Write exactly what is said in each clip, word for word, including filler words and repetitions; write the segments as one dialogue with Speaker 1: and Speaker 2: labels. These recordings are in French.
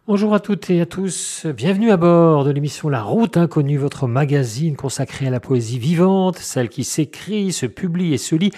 Speaker 1: Bonjour à toutes et à tous, bienvenue à bord de l'émission La Route Inconnue, votre magazine consacré à la poésie vivante, celle qui s'écrit, se publie et se lit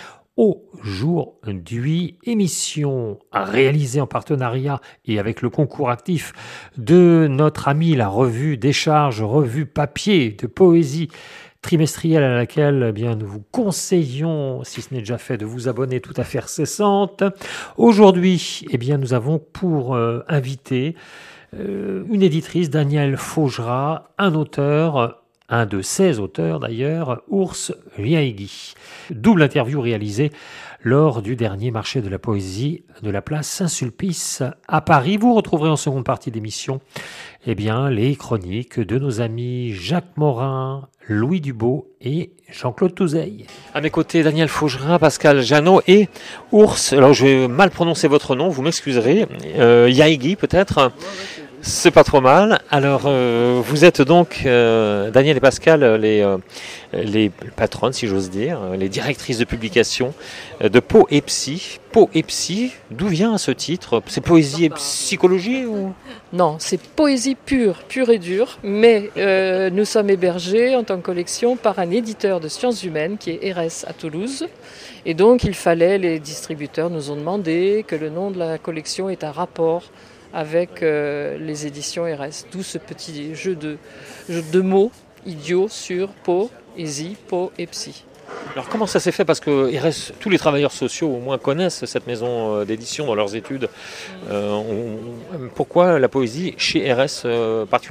Speaker 1: aujourd'hui. Émission réalisée en partenariat et avec le concours actif de notre ami la revue Décharge, revue papier de poésie trimestrielle à laquelle eh bien, nous vous conseillons, si ce n'est déjà fait, de vous abonner tout à fait cessante. Aujourd'hui, eh bien, nous avons pour euh, invité euh, une éditrice, Danielle Faugerat, un auteur, un de ses auteurs d'ailleurs, Urs Liaigui. Double interview réalisée lors du dernier marché de la poésie de la place Saint-Sulpice à Paris. Vous retrouverez en seconde partie d'émission eh bien, les chroniques de nos amis Jacques Morin, Louis Dubo et Jean-Claude Touzeil. À mes côtés, Danielle Faugerat, Pascal Jeannot et Urs. Alors, je vais mal prononcer votre nom, vous m'excuserez. Euh, Liaigui, peut-être. C'est pas trop mal. Alors, euh, vous êtes donc, euh, Daniel et Pascal, les, euh, les patronnes, si j'ose dire, les directrices de publication de Po et Psy. Po et Psy, d'où vient ce titre ? C'est poésie et psychologie ou...
Speaker 2: Non, c'est poésie pure, pure et dure, mais euh, nous sommes hébergés en tant que collection par un éditeur de sciences humaines qui est Erès à Toulouse. Et donc, il fallait, les distributeurs nous ont demandé que le nom de la collection ait un rapport avec euh, les éditions Erès. D'où ce petit jeu de, jeu de mots idiots sur poésie, po et psy.
Speaker 1: Alors comment ça s'est fait ? Parce que Erès, tous les travailleurs sociaux au moins connaissent cette maison d'édition dans leurs études. Euh, on, pourquoi la poésie chez Erès euh, particulièrement ?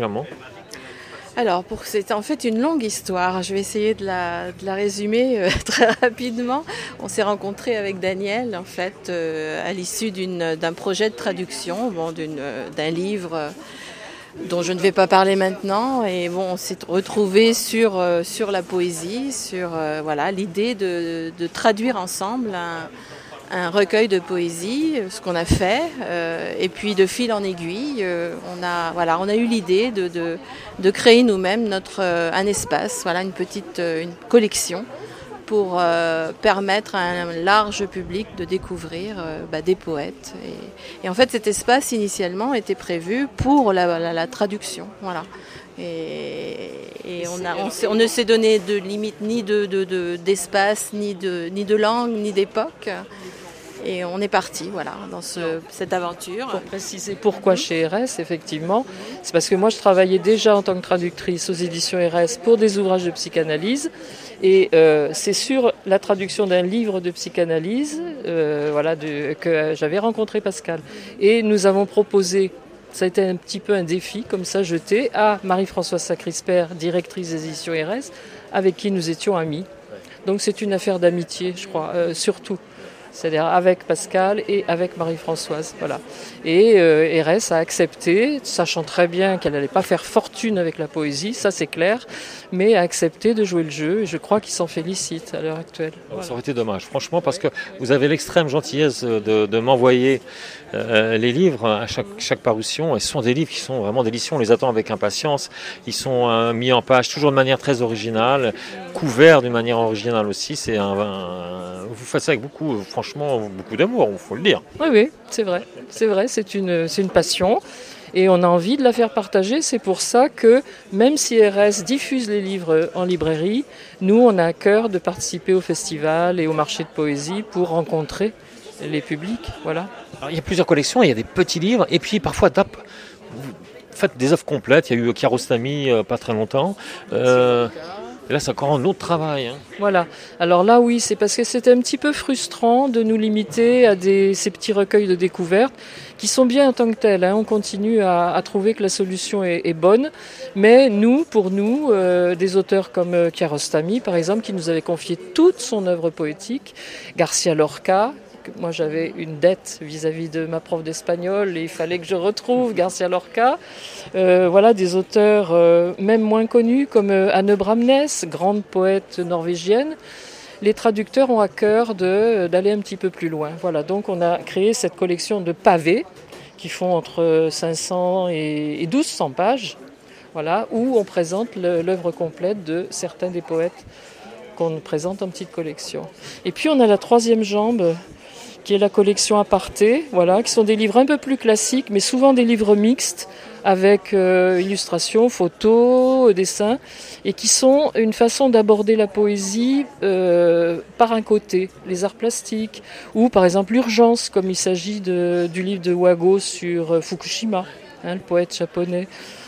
Speaker 3: Alors, pour, c'est en fait une longue histoire. Je vais essayer de la, de la résumer euh, très rapidement. On s'est rencontrés avec Daniel, en fait, euh, à l'issue d'une, d'un projet de traduction, bon, d'une, d'un livre euh, dont je ne vais pas parler maintenant. Et bon, on s'est retrouvés sur, euh, sur la poésie, sur euh, voilà, l'idée de, de traduire ensemble un, un recueil de poésie, ce qu'on a fait, euh, et puis de fil en aiguille, euh, on a voilà, on a eu l'idée de de, de créer nous-mêmes notre euh, un espace, voilà, une petite euh, une collection pour euh, permettre à un large public de découvrir euh, bah, des poètes. Et, et en fait, cet espace initialement était prévu pour la, la, la traduction, voilà. Et, et on, a, on, on ne s'est donné de limite ni de, de, de, d'espace, ni de, ni de langue, ni d'époque. Et on est parti, voilà, dans ce, cette aventure.
Speaker 2: Pour préciser pourquoi chez Erès, effectivement, c'est parce que moi je travaillais déjà en tant que traductrice aux éditions Erès pour des ouvrages de psychanalyse. Et euh, c'est sur la traduction d'un livre de psychanalyse euh, voilà, de, que j'avais rencontré Pascal. Et nous avons proposé, ça a été un petit peu un défi, comme ça jeté, à Marie-Françoise Sacrisper, directrice des éditions Erès, avec qui nous étions amis. Donc c'est une affaire d'amitié, je crois, euh, surtout. C'est-à-dire avec Pascal et avec Marie-Françoise, voilà. Et euh, Erès a accepté, sachant très bien qu'elle n'allait pas faire fortune avec la poésie, ça c'est clair, mais a accepté de jouer le jeu, et je crois qu'il s'en félicite à l'heure actuelle.
Speaker 1: Voilà. Ça aurait été dommage, franchement, parce que vous avez l'extrême gentillesse de, de m'envoyer euh, les livres à chaque, chaque parution, et ce sont des livres qui sont vraiment délicieux, on les attend avec impatience, ils sont euh, mis en page toujours de manière très originale, couverts d'une manière originale aussi, c'est un, un, vous faites ça avec beaucoup, franchement, beaucoup d'amour, il faut le dire.
Speaker 2: Oui, oui, c'est vrai, c'est vrai, c'est une, c'est une passion. Et on a envie de la faire partager. C'est pour ça que, même si Erès diffuse les livres en librairie, nous, on a à cœur de participer au festival et au marché de poésie pour rencontrer les publics. Voilà.
Speaker 1: Alors, il y a plusieurs collections, il y a des petits livres, et puis parfois, vous faites des œuvres complètes. Il y a eu Kiarostami euh, pas très longtemps. Euh, Et là, c'est encore un autre travail. Hein.
Speaker 2: Voilà. Alors là, oui, c'est parce que c'était un petit peu frustrant de nous limiter à des, ces petits recueils de découvertes qui sont bien en tant que tels. Hein. On continue à, à trouver que la solution est, est bonne. Mais nous, pour nous, euh, des auteurs comme euh, Kiarostami, par exemple, qui nous avait confié toute son œuvre poétique, Garcia Lorca, moi j'avais une dette vis-à-vis de ma prof d'espagnol et il fallait que je retrouve Garcia Lorca. Euh, voilà des auteurs euh, même moins connus comme euh, Anne Bramnes, grande poète norvégienne. Les traducteurs ont à cœur de, d'aller un petit peu plus loin. Voilà, donc on a créé cette collection de pavés qui font entre cinq cents et douze cents pages, voilà, où on présente le, l'œuvre complète de certains des poètes qu'on présente en petite collection. Et puis on a la troisième jambe qui est la collection Aparté, voilà, qui sont des livres un peu plus classiques, mais souvent des livres mixtes, avec euh, illustrations, photos, dessins, et qui sont une façon d'aborder la poésie euh, par un côté, les arts plastiques, ou par exemple l'urgence, comme il s'agit de, du livre de Wago sur Fukushima, hein, le poète japonais,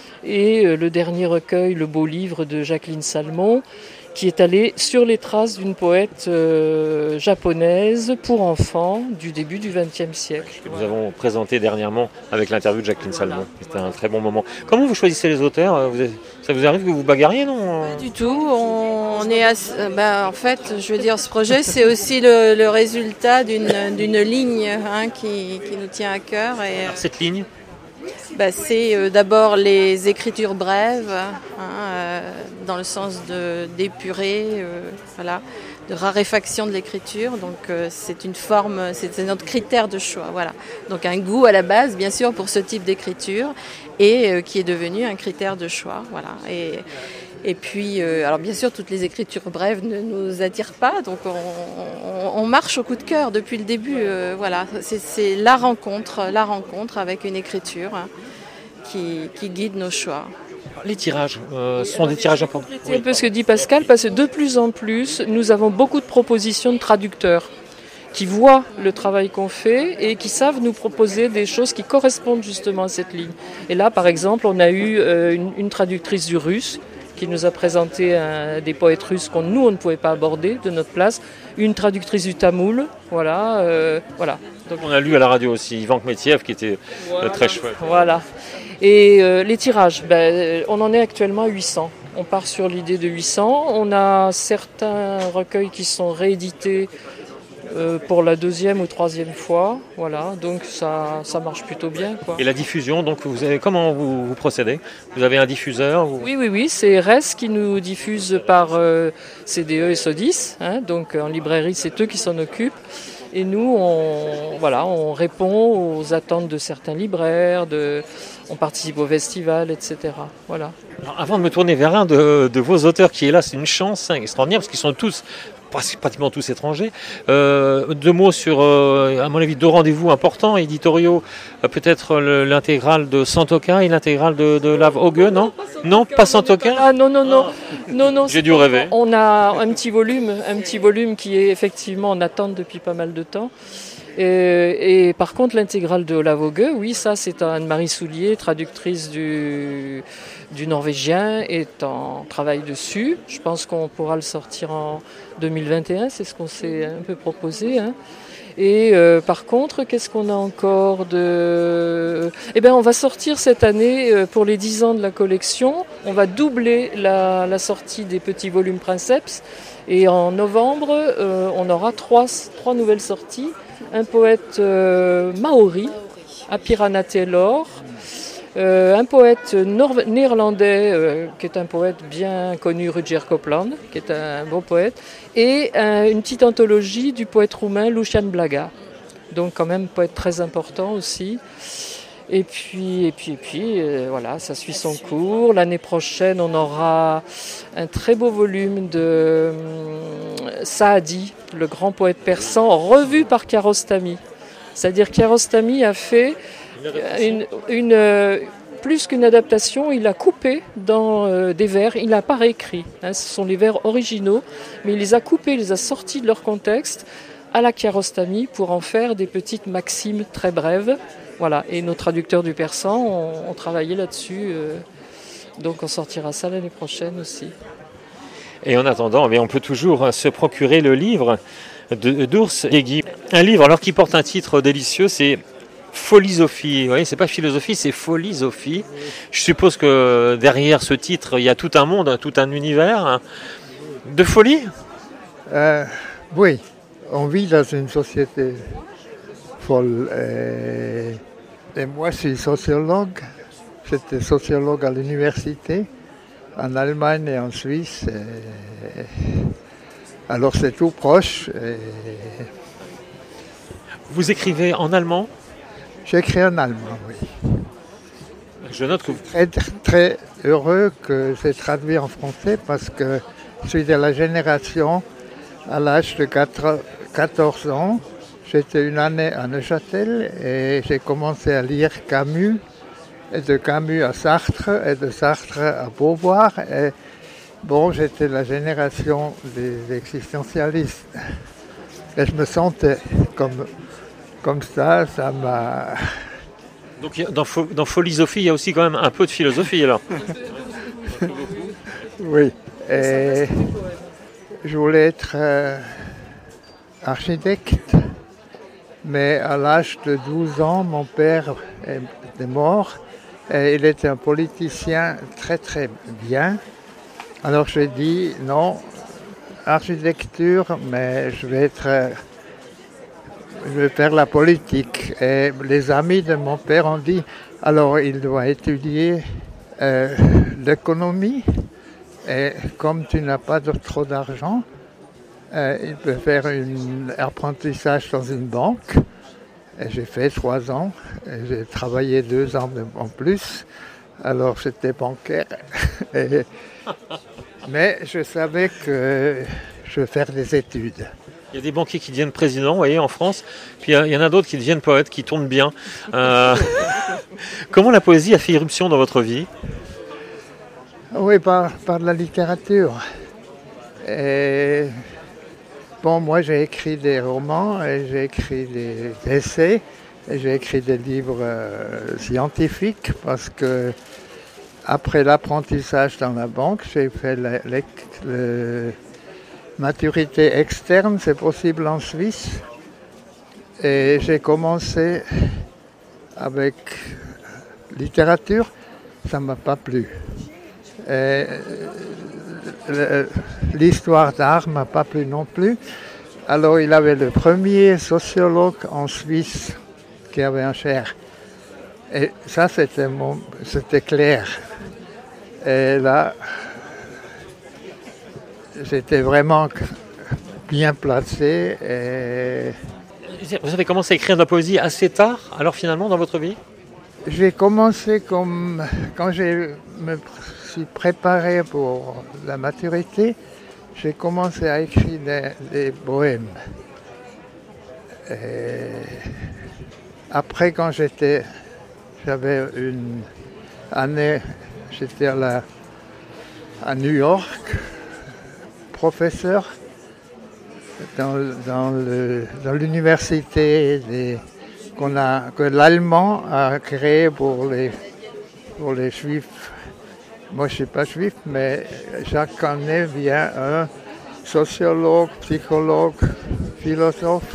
Speaker 2: et euh, le dernier recueil, le beau livre de Jacqueline Salmon, qui est allé sur les traces d'une poète euh, japonaise pour enfants du début du vingtième siècle.
Speaker 1: Que nous avons présenté dernièrement avec l'interview de Jacqueline voilà. Salmon. C'était un très bon moment. Comment vous choisissez les auteurs ? vous avez, Ça vous arrive que vous vous bagarriez, non ?
Speaker 3: Pas du tout. On, on est assez, ben, en fait, je veux dire, ce projet, c'est aussi le, le résultat d'une, d'une ligne hein, qui, qui nous tient à cœur. Et,
Speaker 1: Alors, cette ligne
Speaker 3: bah, c'est euh, d'abord les écritures brèves, hein, euh, dans le sens de d'épurer, euh, voilà, de raréfaction de l'écriture. Donc euh, c'est une forme, c'est, c'est notre critère de choix, voilà. Donc un goût à la base, bien sûr, pour ce type d'écriture, et euh, qui est devenu un critère de choix, voilà. Et Et puis, euh, alors bien sûr, toutes les écritures brèves ne nous attirent pas, donc on, on, on marche au coup de cœur depuis le début. Euh, voilà, c'est, c'est la rencontre, la rencontre avec une écriture hein, qui, qui guide nos choix.
Speaker 1: Les tirages euh, sont des tirages importants.
Speaker 2: C'est un peu ce que dit Pascal, parce que de plus en plus, nous avons beaucoup de propositions de traducteurs qui voient le travail qu'on fait et qui savent nous proposer des choses qui correspondent justement à cette ligne. Et là, par exemple, on a eu euh, une, une traductrice du russe qui nous a présenté un, des poètes russes qu'on nous on ne pouvait pas aborder de notre place, une traductrice du tamoul, voilà, euh, voilà.
Speaker 1: Donc on a lu à la radio aussi Ivan Kmetiev qui était voilà. très chouette.
Speaker 2: Voilà. Et euh, les tirages, ben, on en est actuellement à huit cents. On part sur l'idée de huit cents. On a certains recueils qui sont réédités Euh, pour la deuxième ou troisième fois, voilà, donc ça, ça marche plutôt bien, quoi.
Speaker 1: Et la diffusion, donc vous avez, comment vous, vous procédez ? Vous avez un diffuseur vous...
Speaker 2: Oui, oui, oui, c'est R E S qui nous diffuse par euh, C D E et Sodis, hein, donc en librairie c'est eux qui s'en occupent, et nous on, voilà, on répond aux attentes de certains libraires, de, on participe au festival, et cetera. Voilà.
Speaker 1: Alors, avant de me tourner vers un de, de vos auteurs qui est là, c'est une chance hein, extraordinaire parce qu'ils sont tous pratiquement tous étrangers. Euh, deux mots sur, euh, à mon avis, deux rendez-vous importants, éditoriaux, euh, peut-être le, l'intégrale de Santoka et l'intégrale de, de Lav Hauge, non ? Non, pas Santoka ?
Speaker 2: Ah non, non, non. non, non
Speaker 1: J'ai dû rêver.
Speaker 2: On a un petit volume, un petit volume qui est effectivement en attente depuis pas mal de temps. Et, et par contre, l'intégrale de Olav Hauge, oui, ça c'est Anne-Marie Soulier, traductrice du, du norvégien, est en travail dessus. Je pense qu'on pourra le sortir en deux mille vingt et un, c'est ce qu'on s'est un peu proposé. Hein. Et euh, par contre, qu'est-ce qu'on a encore de... Eh bien, on va sortir cette année, euh, pour les dix ans de la collection, on va doubler la, la sortie des petits volumes Princeps. Et en novembre, euh, on aura trois, trois nouvelles sorties. Un poète euh, maori, Apirana Taylor, euh, un poète nor- néerlandais, euh, qui est un poète bien connu, Rutger Kopland, qui est un beau poète, et euh, une petite anthologie du poète roumain Lucian Blaga, donc quand même poète très important aussi. Et puis, et puis, et puis, euh, voilà, ça suit son cours. L'année prochaine, on aura un très beau volume de euh, Saadi, le grand poète persan, revu par Kiarostami. C'est-à-dire Kiarostami a fait une, une, euh, plus qu'une adaptation, il a coupé dans euh, des vers, il n'a pas réécrit. Hein, ce sont les vers originaux, mais il les a coupés, il les a sortis de leur contexte à la Kiarostami pour en faire des petites maximes très brèves. Voilà, et nos traducteurs du persan ont, ont travaillé là-dessus, euh, donc on sortira ça l'année prochaine aussi.
Speaker 1: Et en attendant, eh bien, on peut toujours se procurer le livre de, d'Urs Hegyi. Un livre alors qui porte un titre délicieux, c'est Pholisophie. Vous voyez, c'est pas philosophie, c'est Pholisophie. Je suppose que derrière ce titre, il y a tout un monde, tout un univers de folie.
Speaker 4: Euh, oui, on vit dans une société folle. Et... Et moi, je suis sociologue. J'étais sociologue à l'université, en Allemagne et en Suisse. Et... Alors, c'est tout proche. Et...
Speaker 1: Vous écrivez en allemand ?
Speaker 4: J'écris en allemand, oui.
Speaker 1: Je note que vous...
Speaker 4: Très, très heureux que c'est traduit en français parce que je suis de la génération, à l'âge de quatorze ans, j'étais une année à Neuchâtel et j'ai commencé à lire Camus, et de Camus à Sartre, et de Sartre à Beauvoir. Et bon, j'étais la génération des existentialistes. Et je me sentais comme, comme ça, ça m'a...
Speaker 1: Donc dans, dans Philosophie, il y a aussi quand même un peu de philosophie alors.
Speaker 4: Oui, et je voulais être euh, architecte, mais à l'âge de douze ans, mon père est mort et il était un politicien très très bien. Alors j'ai dit non, architecture, mais je vais être... Euh, je vais faire la politique. Et les amis de mon père ont dit, alors il doit étudier euh, l'économie, et comme tu n'as pas de, trop d'argent, euh, il peut faire un apprentissage dans une banque. Et j'ai fait trois ans, et j'ai travaillé deux ans en plus, alors j'étais bancaire. et, mais je savais que je vais faire des études.
Speaker 1: Il y a des banquiers qui deviennent présidents, vous voyez, en France. Puis il y en a d'autres qui deviennent poètes, qui tournent bien. Euh... Comment la poésie a fait irruption dans votre vie?
Speaker 4: Oui, par, par la littérature. Et... Bon, moi j'ai écrit des romans, et j'ai écrit des essais, et j'ai écrit des livres euh, scientifiques, parce que après l'apprentissage dans la banque, j'ai fait le... le, le maturité externe, c'est possible en Suisse. Et j'ai commencé avec littérature, ça ne m'a pas plu. Et l'histoire d'art ne m'a pas plu non plus. Alors il avait le premier sociologue en Suisse qui avait un cher. Et ça, c'était, mon, c'était clair. Et là, j'étais vraiment bien placé. Et...
Speaker 1: Vous avez commencé à écrire de la poésie assez tard, alors finalement, dans votre vie?
Speaker 4: J'ai commencé comme quand je me suis préparé pour la maturité, j'ai commencé à écrire des, des poèmes. Et après, quand j'étais, j'avais une année, j'étais à, la, à New York, professeur dans, dans, le, dans l'université des, qu'on a, que l'allemand a créé pour les, pour les juifs. Moi je ne suis pas juif, mais chaque année vient un sociologue, psychologue, philosophe.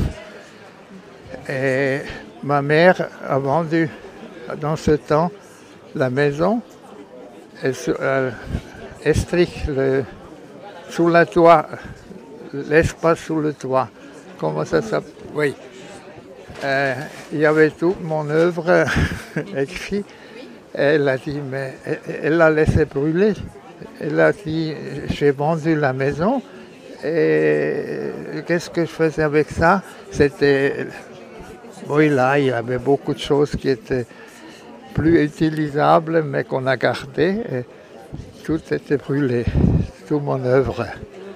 Speaker 4: Et ma mère a vendu dans ce temps la maison, et euh, Estrich, le sous le toit, l'espace sous le toit. Comment ça s'appelle? Oui. Euh, il y avait toute mon œuvre écrite. Elle a dit, mais elle l'a laissé brûler. Elle a dit, j'ai vendu la maison. Et qu'est-ce que je faisais avec ça? C'était, oui, là, il y avait beaucoup de choses qui étaient plus utilisables, mais qu'on a gardées. Et tout était brûlé. Toute mon œuvre.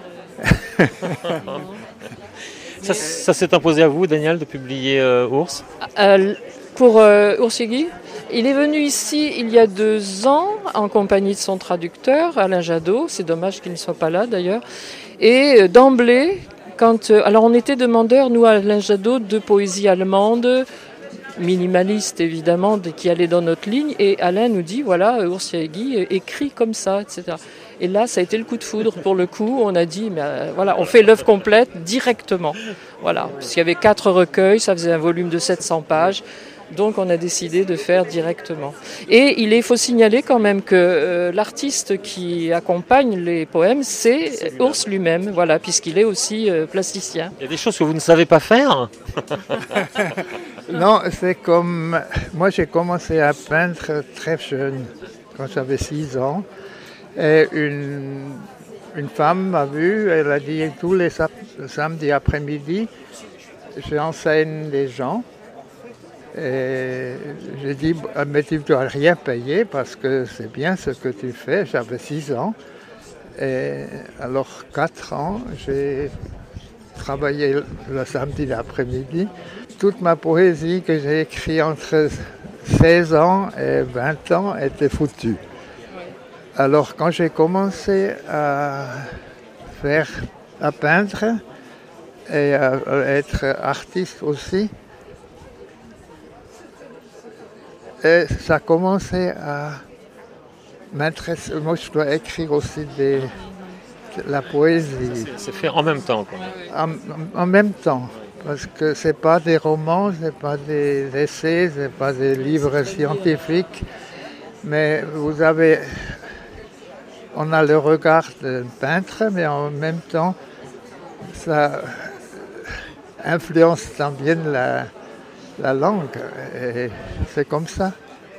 Speaker 1: ça, ça s'est imposé à vous, Daniel, de publier euh, Ours
Speaker 2: euh, Pour euh, Ours-Yegui, il est venu ici il y a deux ans en compagnie de son traducteur, Alain Jadot. C'est dommage qu'il ne soit pas là d'ailleurs. Et euh, d'emblée, quand, euh, alors on était demandeurs, nous, à Alain Jadot, de poésie allemande, minimaliste évidemment, qui allait dans notre ligne. Et Alain nous dit, voilà, Ours-Yegui écrit comme ça, et cetera. Et là, ça a été le coup de foudre pour le coup. On a dit, mais euh, voilà, on fait l'œuvre complète directement. Voilà, parce qu'il y avait quatre recueils, ça faisait un volume de sept cents pages. Donc, on a décidé de faire directement. Et il est, faut signaler quand même que euh, l'artiste qui accompagne les poèmes, c'est, c'est lui-même. Ours lui-même, voilà, puisqu'il est aussi euh, plasticien.
Speaker 1: Il y a des choses que vous ne savez pas faire?
Speaker 4: Non, c'est comme... Moi, j'ai commencé à peindre très jeune, quand j'avais six ans. Et une, une femme m'a vu, elle a dit tous les samedis après-midi, j'enseigne les gens. Et j'ai dit, mais tu ne dois rien payer parce que c'est bien ce que tu fais. J'avais six ans. Et alors, quatre ans, j'ai travaillais le samedi l'après-midi. Toute ma poésie que j'ai écrite entre seize ans et vingt ans était foutue. Alors quand j'ai commencé à faire, à peindre et à être artiste aussi, et ça a commencé à m'intéresser. Moi, je dois écrire aussi des, de la poésie.
Speaker 1: C'est, c'est fait en même temps, quoi.
Speaker 4: En, en même temps, parce que c'est pas des romans, c'est pas des essais, c'est pas des livres scientifiques, mais vous avez, on a le regard d'un peintre, mais en même temps, ça influence bien la, la langue, et c'est comme ça.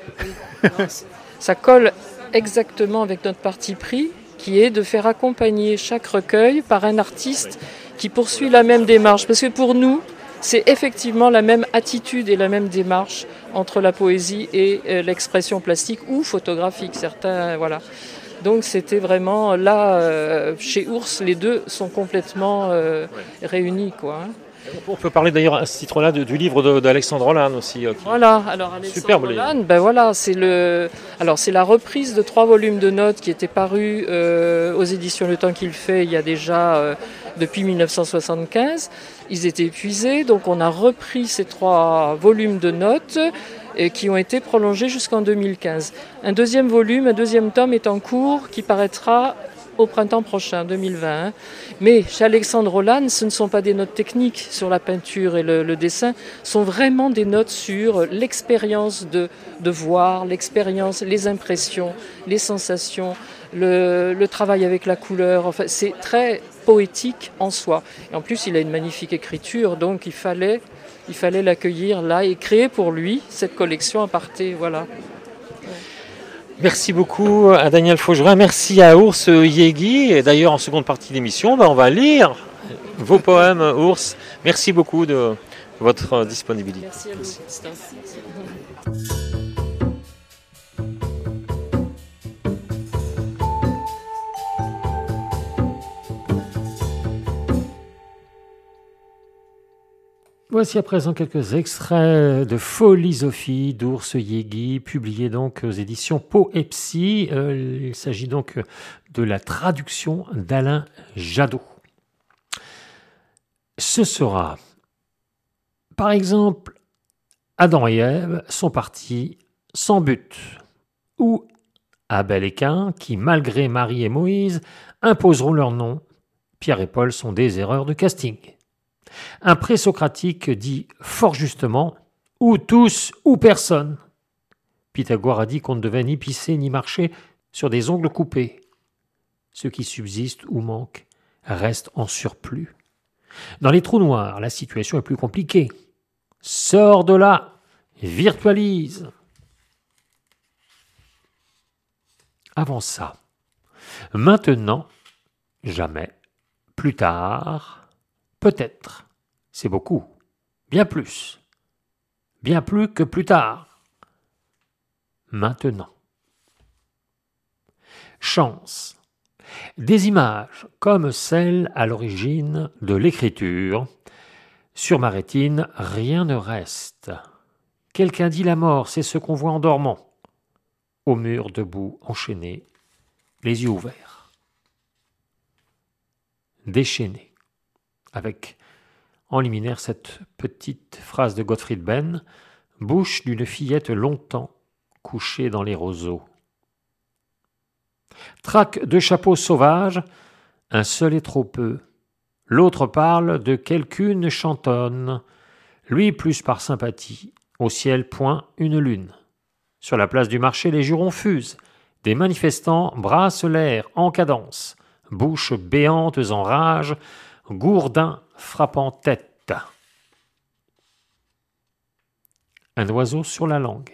Speaker 2: Ça colle exactement avec notre parti pris, qui est de faire accompagner chaque recueil par un artiste qui poursuit la même démarche. Parce que pour nous, c'est effectivement la même attitude et la même démarche entre la poésie et euh, l'expression plastique ou photographique. Certains, voilà. Donc c'était vraiment là, euh, chez Ours, les deux sont complètement euh, ouais. réunis, quoi. Hein.
Speaker 1: On peut parler d'ailleurs à ce titre-là du livre de, d'Alexandre Rollin aussi. Euh, qui...
Speaker 2: Voilà, alors Alexandre Rollin, ben voilà, c'est le, alors c'est la reprise de trois volumes de notes qui étaient parus euh, aux éditions Le Temps qu'il fait il y a déjà euh, depuis dix-neuf cent soixante-quinze. Ils étaient épuisés, donc on a repris ces trois volumes de notes et qui ont été prolongés jusqu'en deux mille quinze. Un deuxième volume, un deuxième tome est en cours qui paraîtra au printemps prochain, deux mille vingt. Mais chez Alexandre Rollin, ce ne sont pas des notes techniques sur la peinture et le, le dessin, ce sont vraiment des notes sur l'expérience de, de voir, l'expérience, les impressions, les sensations, le, le travail avec la couleur. Enfin, c'est très poétique en soi. Et en plus, il a une magnifique écriture, donc il fallait, il fallait l'accueillir là et créer pour lui cette collection à parté. Voilà.
Speaker 1: Merci beaucoup à Daniel Faugerin, merci à Ours Yegui. Et d'ailleurs, en seconde partie de l'émission, ben, on va lire vos poèmes, Ours. Merci beaucoup de votre disponibilité.
Speaker 2: Merci à vous. Merci.
Speaker 1: Voici à présent quelques extraits de Philosophie d'Ours Yegui, publié donc aux éditions Poepsi. Euh, il s'agit donc de la traduction d'Alain Jadot. Ce sera, par exemple, Adam et Ève sont partis sans but, ou Abel et Caïn, qui, malgré Marie et Moïse, imposeront leur nom. Pierre et Paul sont des erreurs de casting. Un présocratique dit fort justement « ou tous ou personne ». Pythagore a dit qu'on ne devait ni pisser ni marcher sur des ongles coupés. Ce qui subsiste ou manque reste en surplus. Dans les trous noirs, la situation est plus compliquée. Sors de là, virtualise. Avant ça, maintenant, jamais, plus tard, peut-être, c'est beaucoup, bien plus, bien plus que plus tard. Maintenant. Chance. Des images comme celles à l'origine de l'écriture. Sur ma rétine, rien ne reste. Quelqu'un dit la mort, c'est ce qu'on voit en dormant. Au mur debout, enchaîné, les yeux ouverts. Déchaîné. Avec en liminaire cette petite phrase de Gottfried Benn, bouche d'une fillette longtemps couchée dans les roseaux. Traque de chapeaux sauvages, un seul est trop peu. L'autre parle de quelqu'une chantonne, lui plus par sympathie. Au ciel point une lune. Sur la place du marché, les jurons fusent. Des manifestants brassent l'air en cadence, bouches béantes en rage, gourdins frappant tête. Un oiseau sur la langue.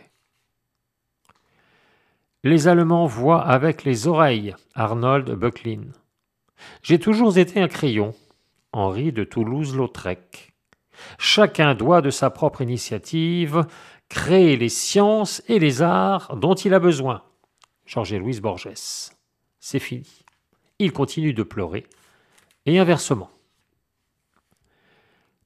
Speaker 1: Les Allemands voient avec les oreilles, Arnold Böcklin. J'ai toujours été un crayon, Henri de Toulouse-Lautrec. Chacun doit de sa propre initiative créer les sciences et les arts dont il a besoin. Jorge-Luis Borges. C'est fini. Il continue de pleurer. Et inversement.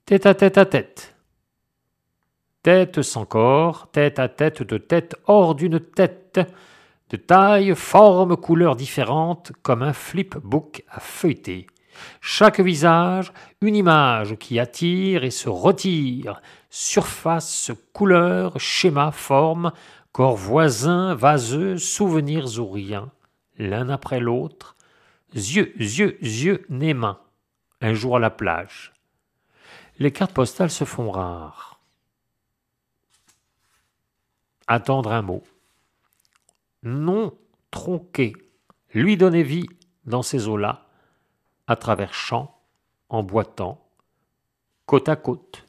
Speaker 1: Tête à tête à tête. Tête sans corps, tête à tête de tête hors d'une tête, de taille, forme, couleur différentes, comme un flipbook à feuilleter. Chaque visage, une image qui attire et se retire, surface, couleur, schéma, forme, corps voisin, vaseux, souvenirs ou rien, l'un après l'autre, yeux, yeux, yeux, nez, mains, un jour à la plage. Les cartes postales se font rares. Attendre un mot. Non tronqué, lui donner vie dans ces eaux-là, à travers champs, en boitant, côte à côte.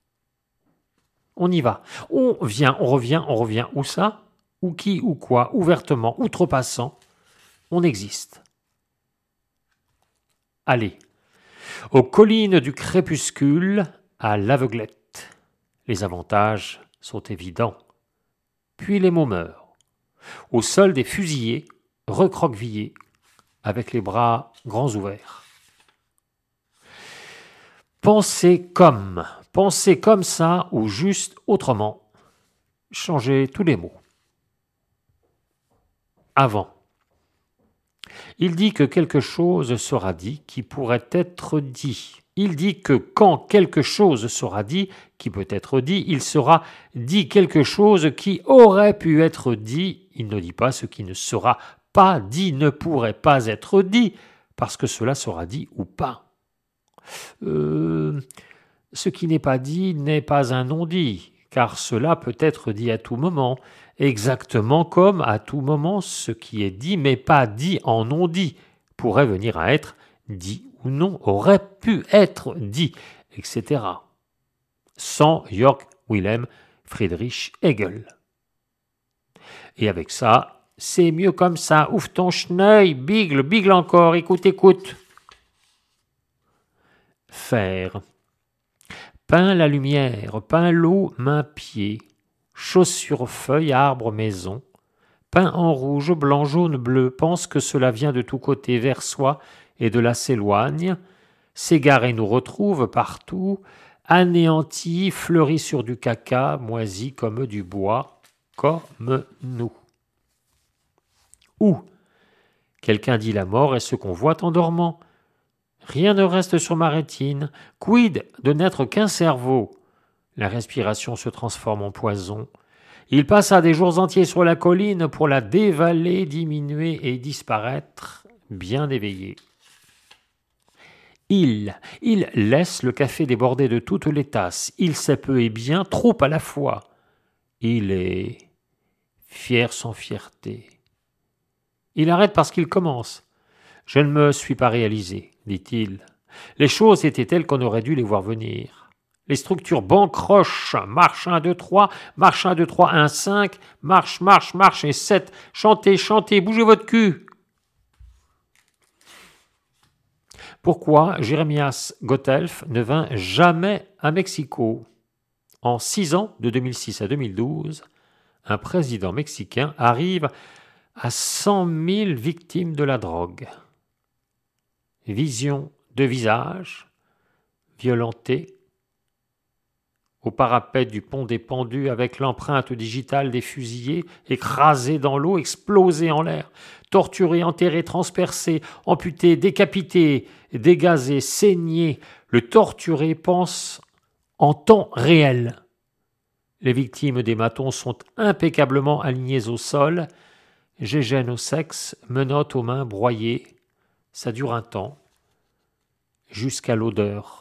Speaker 1: On y va. On vient, on revient, on revient. Où ça? Où qui? Où quoi? Ouvertement, outrepassant. On existe. Allez. Aux collines du crépuscule, à l'aveuglette. Les avantages sont évidents. Puis les mots meurent. Au sol des fusillés, recroquevillés, avec les bras grands ouverts. Pensez comme, pensez comme ça ou juste autrement. Changez tous les mots. Avant. Il dit que quelque chose sera dit qui pourrait être dit. Il dit que quand quelque chose sera dit qui peut être dit, il sera dit quelque chose qui aurait pu être dit. Il ne dit pas ce qui ne sera pas dit, ne pourrait pas être dit, parce que cela sera dit ou pas. Euh, ce qui n'est pas dit n'est pas un non-dit, car cela peut être dit à tout moment, exactement comme à tout moment ce qui est dit mais pas dit en non-dit pourrait venir à être dit ou non, aurait pu être dit, et cetera. Sans Jörg Wilhelm Friedrich Hegel. Et avec ça, c'est mieux comme ça, ouvre ton cheneuil, bigle, bigle encore, écoute, écoute. Faire. Peint la lumière, peint l'eau, main, pied, chaussures, feuilles, arbres, maison, peint en rouge, blanc, jaune, bleu, pense que cela vient de tous côtés vers soi et de là s'éloigne, s'égare et nous retrouve partout, anéanti, fleuri sur du caca, moisi comme du bois, comme nous. Où? Quelqu'un dit la mort est ce qu'on voit en dormant. Rien ne reste sur ma rétine. Quid de n'être qu'un cerveau? La respiration se transforme en poison. Il passa des jours entiers sur la colline pour la dévaler, diminuer et disparaître, bien éveillé. Il, il laisse le café déborder de toutes les tasses. Il sait peu et bien, trop à la fois. Il est fier sans fierté. Il arrête parce qu'il commence. Je ne me suis pas réalisé, dit-il. Les choses étaient telles qu'on aurait dû les voir venir. Les structures bancrochent, marche un, deux, trois, marche un, deux, trois, un, cinq, marche, marche, marche et sept, chantez, chantez, bougez votre cul. Pourquoi Jérémias Gotthelf ne vint jamais à Mexico? En six ans, de deux mille six à deux mille douze, un président mexicain arrive à cent mille victimes de la drogue. Vision de visage, violenté, au parapet du pont des pendus avec l'empreinte digitale des fusillés, écrasés dans l'eau, explosés en l'air, torturés, enterrés, transpercés, amputés, décapités, dégazés, saignés. Le torturé pense en temps réel. Les victimes d'hématomes sont impeccablement alignées au sol, gégènes au sexe, menottes aux mains broyées. Ça dure un temps, jusqu'à l'odeur.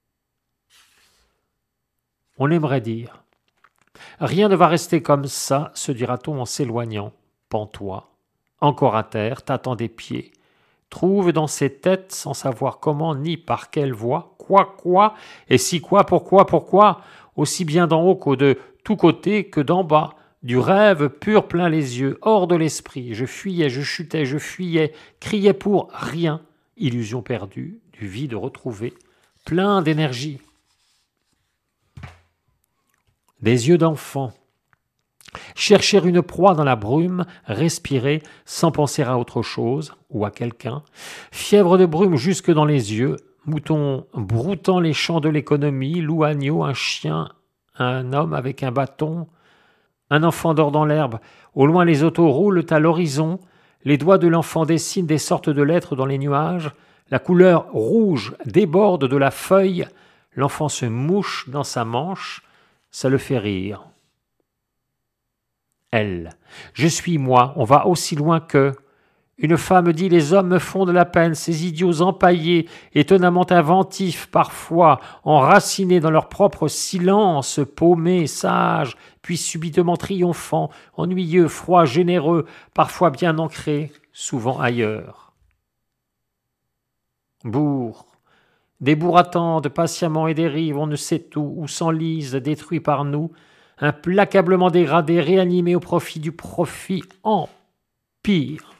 Speaker 1: On aimerait dire « Rien ne va rester comme ça », se dira-t-on en s'éloignant. Pends-toi, encore à terre, t'attends des pieds. Trouve dans ses têtes, sans savoir comment ni par quelle voie, quoi, quoi, et si quoi, pourquoi, pourquoi, aussi bien d'en haut qu'au de tous côtés que d'en bas. Du rêve pur plein les yeux, hors de l'esprit. Je fuyais, je chutais, je fuyais, criais pour rien. Illusion perdue, du vide retrouvé, plein d'énergie. Des yeux d'enfant. Chercher une proie dans la brume, respirer sans penser à autre chose ou à quelqu'un. Fièvre de brume jusque dans les yeux, Mouton broutant les champs de l'économie, loup, agneau, un chien, un homme avec un bâton, un enfant dort dans l'herbe. Au loin, les autos roulent à l'horizon. Les doigts de l'enfant dessinent des sortes de lettres dans les nuages. La couleur rouge déborde de la feuille. L'enfant se mouche dans sa manche. Ça le fait rire. Elle. Je suis moi. On va aussi loin que... Une femme dit « Les hommes me font de la peine, ces idiots empaillés, étonnamment inventifs parfois, enracinés dans leur propre silence, paumés, sages, puis subitement triomphants, ennuyeux, froids, généreux, parfois bien ancrés, souvent ailleurs. » Bourgs. Des bourgs attendent patiemment et dérivent, on ne sait où, ou s'enlisent, détruits par nous, implacablement dégradés, réanimés au profit du profit empire.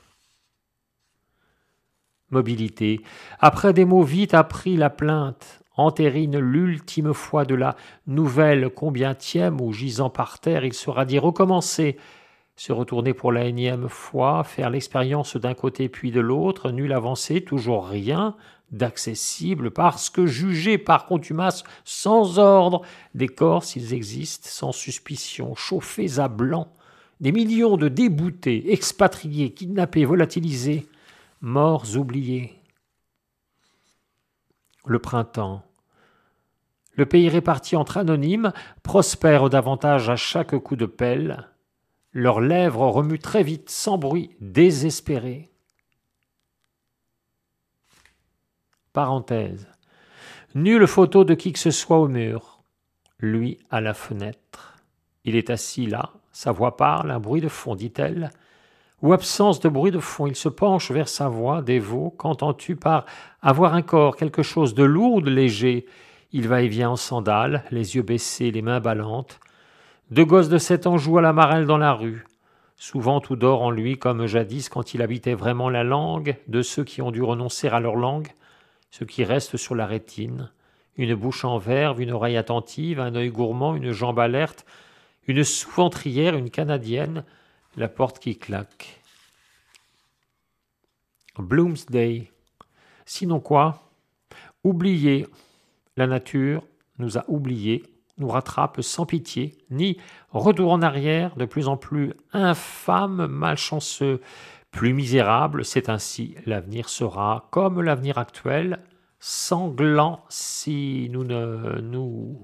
Speaker 1: Mobilité. Après des mots vite appris, la plainte entérine l'ultime fois de la nouvelle combientième où, gisant par terre, il sera dit recommencer, se retourner pour la énième fois, faire l'expérience d'un côté puis de l'autre, nulle avancée, toujours rien d'accessible, parce que jugé par contumace, sans ordre, des corps, s'ils existent, sans suspicion, chauffés à blanc, des millions de déboutés, expatriés, kidnappés, volatilisés, morts oubliés. Le printemps. Le pays réparti entre anonymes prospère davantage à chaque coup de pelle. Leurs lèvres remuent très vite, sans bruit, désespérés. Parenthèse. Nulle photo de qui que ce soit au mur. Lui à la fenêtre. Il est assis là, sa voix parle, un bruit de fond, dit-elle. Ou absence de bruit de fond, il se penche vers sa voix, dévot, qu'entends-tu par avoir un corps, quelque chose de lourd ou de léger? Il va et vient en sandales, les yeux baissés, les mains ballantes. Deux gosses de sept ans jouent à la marelle dans la rue. Souvent tout dort en lui, comme jadis quand il habitait vraiment la langue de ceux qui ont dû renoncer à leur langue, ce qui reste sur la rétine. Une bouche en verve, une oreille attentive, un œil gourmand, une jambe alerte, une sous-ventrière, une canadienne, la porte qui claque. Bloomsday. Sinon quoi? Oublier. La nature nous a oubliés, nous rattrape sans pitié, ni retour en arrière, de plus en plus infâme, malchanceux, plus misérable. C'est ainsi, l'avenir sera, comme l'avenir actuel, sanglant si nous ne nous...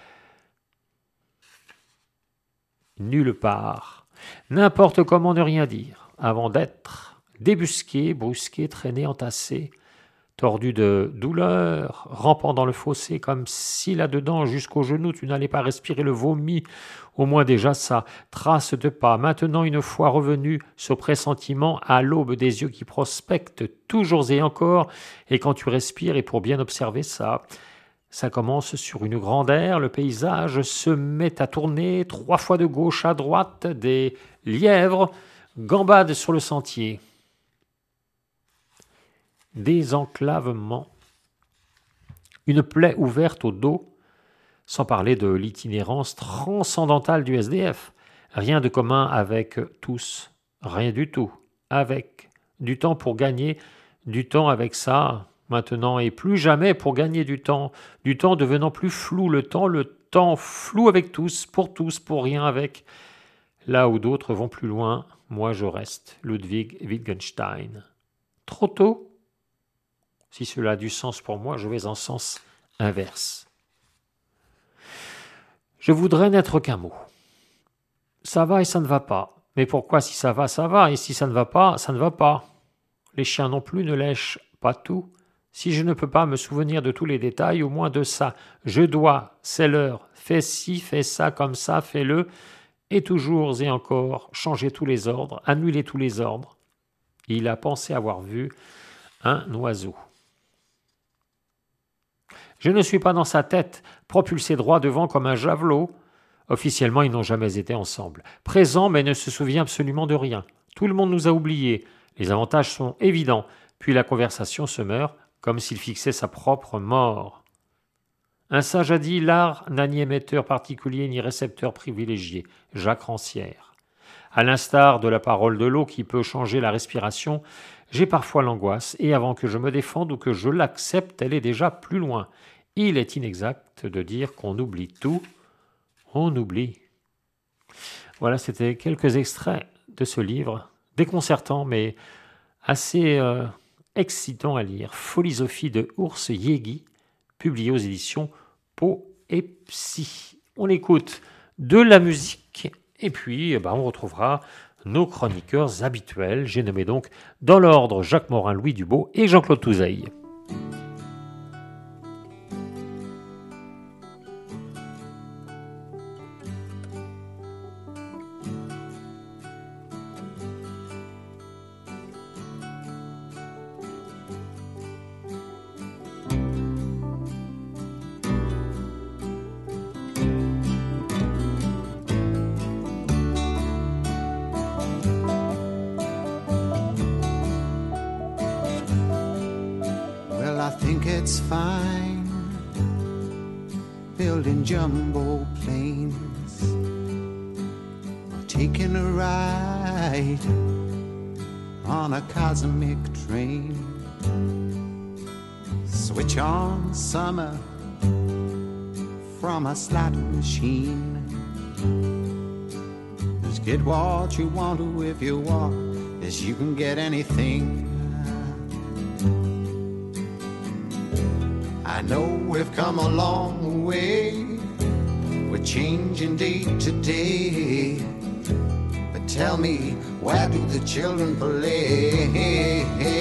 Speaker 1: Nulle part. N'importe comment ne rien dire, avant d'être débusqué, brusqué, traîné, entassé, tordu de douleur, rampant dans le fossé, comme si là-dedans, jusqu'aux genoux, tu n'allais pas respirer le vomi, au moins déjà ça, trace de pas. Maintenant, une fois revenu, ce pressentiment à l'aube des yeux qui prospectent toujours et encore, et quand tu respires, et pour bien observer ça, ça commence sur une grande aire, le paysage se met à tourner, trois fois de gauche à droite, des lièvres gambadent sur le sentier. Désenclavement. Une plaie ouverte au dos, sans parler de l'itinérance transcendantale du S D F. Rien de commun avec tous, rien du tout. Avec du temps pour gagner, du temps avec ça... Maintenant et plus jamais pour gagner du temps, du temps devenant plus flou, le temps, le temps flou avec tous, pour tous, pour rien avec. Là où d'autres vont plus loin, moi je reste. Ludwig Wittgenstein. Trop tôt? Si cela a du sens pour moi, je vais en sens inverse. Je voudrais n'être qu'un mot. Ça va et ça ne va pas. Mais pourquoi si ça va, ça va, et si ça ne va pas, ça ne va pas? Les chiens non plus ne lèchent pas tout. Si je ne peux pas me souvenir de tous les détails, au moins de ça. Je dois, c'est l'heure, fais ci, fais ça, comme ça, fais-le, et toujours et encore changer tous les ordres, annuler tous les ordres. Il a pensé avoir vu un oiseau. Je ne suis pas dans sa tête, propulsé droit devant comme un javelot. Officiellement, ils n'ont jamais été ensemble. Présent, mais ne se souvient absolument de rien. Tout le monde nous a oubliés. Les avantages sont évidents. Puis la conversation se meurt, comme s'il fixait sa propre mort. Un sage a dit, l'art n'a ni émetteur particulier ni récepteur privilégié. Jacques Rancière. À l'instar de la parole de l'eau qui peut changer la respiration, j'ai parfois l'angoisse, et avant que je me défende ou que je l'accepte, elle est déjà plus loin. Il est inexact de dire qu'on oublie tout. On oublie. Voilà, c'était quelques extraits de ce livre, déconcertant, mais assez euh, excitant à lire. Philosophie de Urs Yegi, publié aux éditions Po et Psy. On écoute de la musique, et puis eh ben, on retrouvera nos chroniqueurs habituels. J'ai nommé donc dans l'ordre Jacques Morin, Louis Dubo et Jean-Claude Touzeille.
Speaker 5: I think it's fine building jumbo planes or taking a ride on a cosmic train. Switch on summer from a slot machine. Just get what you want to if you want, as you can get anything. I know we've come a long way, we're changing day to day, but tell me, where do the children play?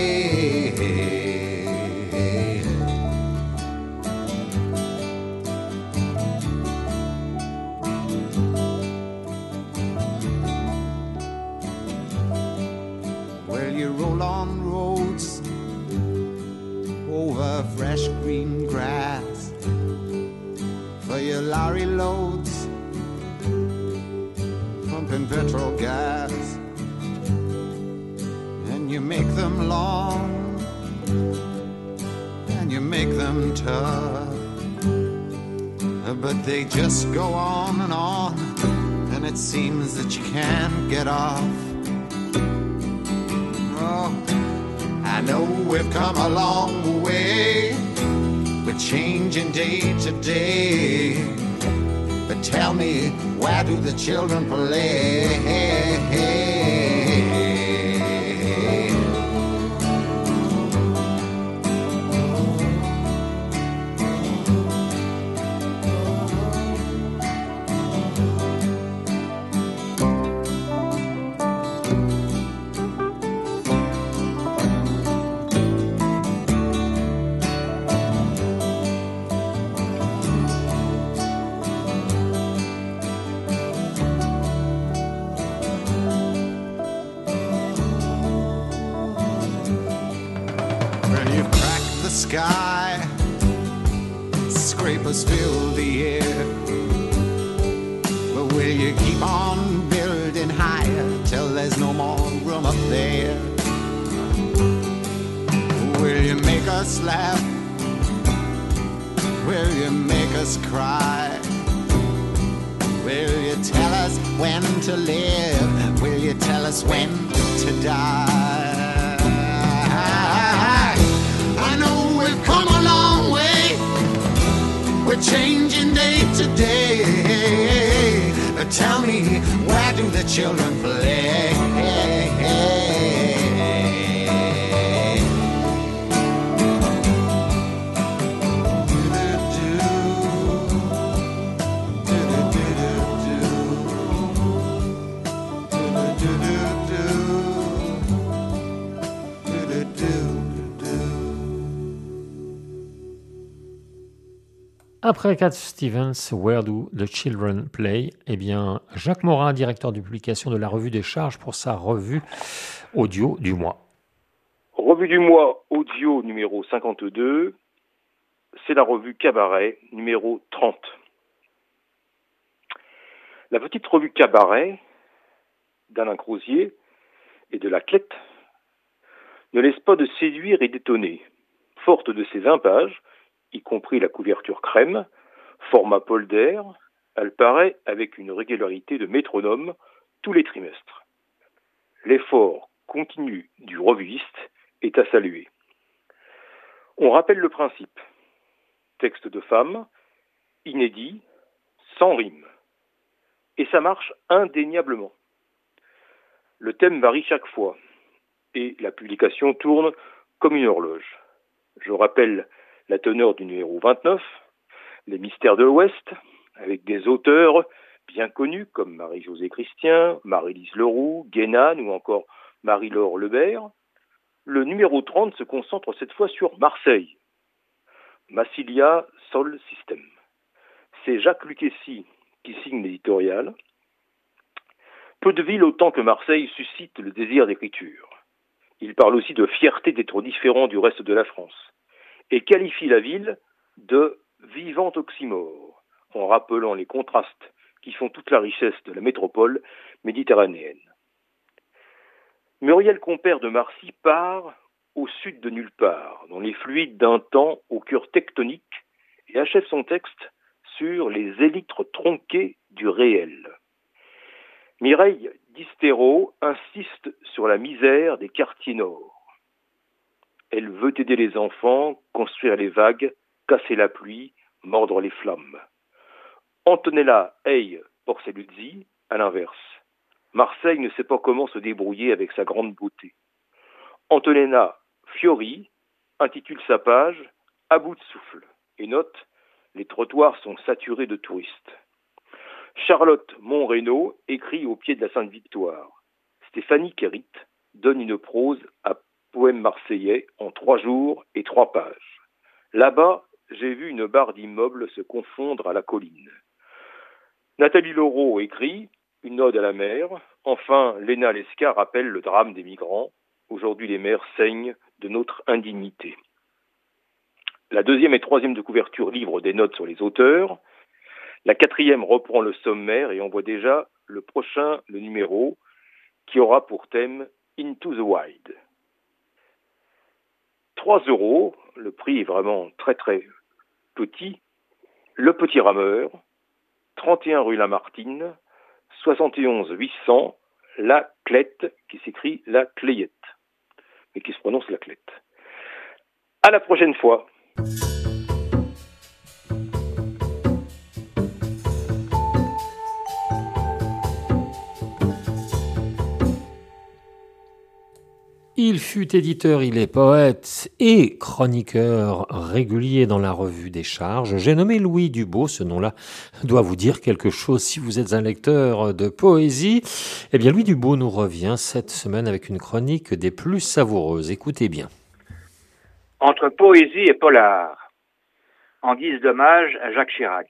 Speaker 5: Well, you roll on roads over fresh green grass for your lorry loads, pumping petrol gas, and you make them long and you make them tough, but they just go on and on, and it seems that you can't get off. Oh, I know we've come a long way, we're changing day to day, but tell me, where do the children play? Sky, scrapers fill the air, but will you keep on building higher till there's no more room up there? Will you make us laugh? Will you make us cry? Will you tell us when to live? Will you tell us when to die? I know we've come a long way, we're changing day to day, but tell me, where do the children play?
Speaker 1: Après Cat Stevens, Where Do the Children Play? Eh bien, Jacques Morin, directeur de publication de la Revue des Charges, pour sa revue audio du mois.
Speaker 6: Revue du mois audio numéro cinquante-deux, c'est la revue Cabaret numéro trente. La petite revue Cabaret d'Alain Crozier et de Laclette ne laisse pas de séduire et d'étonner. Forte de ses vingt pages, y compris la couverture crème, format polder, elle paraît avec une régularité de métronome tous les trimestres. L'effort continu du revuiste est à saluer. On rappelle le principe. Texte de femme, inédit, sans rime. Et ça marche indéniablement. Le thème varie chaque fois et la publication tourne comme une horloge. Je rappelle la teneur du numéro vingt-neuf, Les Mystères de l'Ouest, avec des auteurs bien connus comme Marie-Josée Christien, Marie-Lise Leroux, Guénane ou encore Marie-Laure Lebert. Le numéro trente se concentre cette fois sur Marseille. Massilia Sol System. C'est Jacques Lucchesi qui signe l'éditorial. Peu de villes autant que Marseille suscitent le désir d'écriture. Il parle aussi de fierté d'être différent du reste de la France et qualifie la ville de vivant oxymore en rappelant les contrastes qui font toute la richesse de la métropole méditerranéenne. Muriel Compère de Marcy part au sud de nulle part, dans les fluides d'un temps au cœur tectonique, et achève son texte sur les élytres tronqués du réel. Mireille Distéreau insiste sur la misère des quartiers nord. Elle veut aider les enfants, construire les vagues, casser la pluie, mordre les flammes. Antonella Hey Porceluzzi, à l'inverse. Marseille ne sait pas comment se débrouiller avec sa grande beauté. Antonella Fiori intitule sa page « À bout de souffle » et note « Les trottoirs sont saturés de touristes ». Charlotte Monreynaud écrit au pied de la Sainte-Victoire. Stéphanie Kérit donne une prose à poème marseillais en trois jours et trois pages. Là-bas, j'ai vu une barre d'immeubles se confondre à la colline. Nathalie Laureau écrit une ode à la mer. Enfin, Léna Lesca rappelle le drame des migrants. Aujourd'hui, les mers saignent de notre indignité. La deuxième et troisième de couverture livrent des notes sur les auteurs. La quatrième reprend le sommaire et envoie déjà le prochain, le numéro, qui aura pour thème Into the Wild. trois euros, le prix est vraiment très très petit. Le Petit Rameur, trente et un rue Lamartine, soixante et onze huit cents, La Clette, qui s'écrit La Clayette, mais qui se prononce La Clette. À la prochaine fois.
Speaker 1: Il fut éditeur, il est poète et chroniqueur régulier dans la revue des Charges. J'ai nommé Louis Dubo, ce nom-là doit vous dire quelque chose si vous êtes un lecteur de poésie. Eh bien, Louis Dubo nous revient cette semaine avec une chronique des plus savoureuses. Écoutez bien.
Speaker 7: Entre poésie et polar, en guise d'hommage à Jacques Chirac.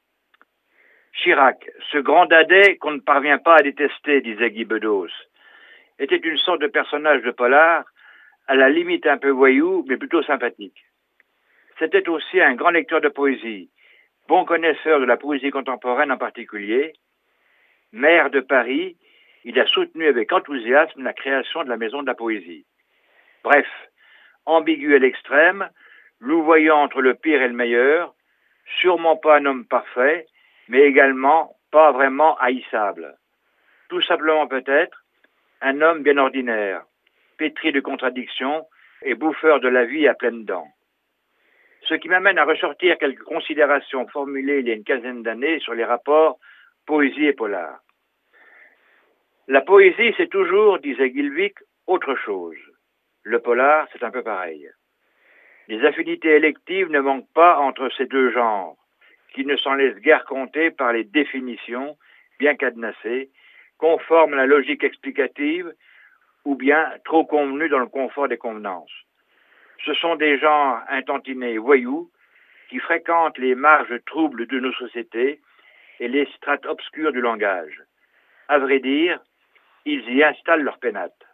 Speaker 7: Chirac, ce grand dadais qu'on ne parvient pas à détester, disait Guy Bedos, était une sorte de personnage de polar, à la limite un peu voyou, mais plutôt sympathique. C'était aussi un grand lecteur de poésie, bon connaisseur de la poésie contemporaine en particulier. Maire de Paris, il a soutenu avec enthousiasme la création de la Maison de la Poésie. Bref, ambigu à l'extrême, louvoyant entre le pire et le meilleur, sûrement pas un homme parfait, mais également pas vraiment haïssable. Tout simplement peut-être un homme bien ordinaire, pétri de contradictions et bouffeur de la vie à pleines dents. Ce qui m'amène à ressortir quelques considérations formulées il y a une quinzaine d'années sur les rapports poésie et polar. La poésie, c'est toujours, disait Gilvik, autre chose. Le polar, c'est un peu pareil. Les affinités électives ne manquent pas entre ces deux genres, qui ne s'en laissent guère compter par les définitions, bien cadenassées, conformes à la logique explicative ou bien trop convenues dans le confort des convenances. Ce sont des genres intantinés voyous qui fréquentent les marges troubles de nos sociétés et les strates obscures du langage. À vrai dire, ils y installent leur pénate.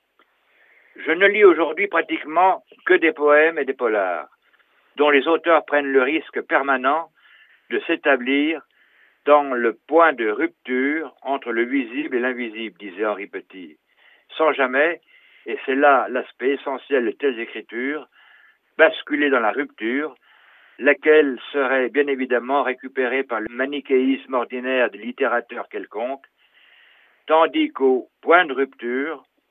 Speaker 7: Je ne lis aujourd'hui pratiquement que des poèmes et des polars, dont les auteurs prennent le risque permanent de s'établir dans le point de rupture entre le visible et l'invisible, disait Henri Petit, sans jamais, et c'est là l'aspect essentiel de telles écritures, basculer dans la rupture, laquelle serait bien évidemment récupérée par le manichéisme ordinaire des littérateurs quelconques, tandis qu'au point de rupture,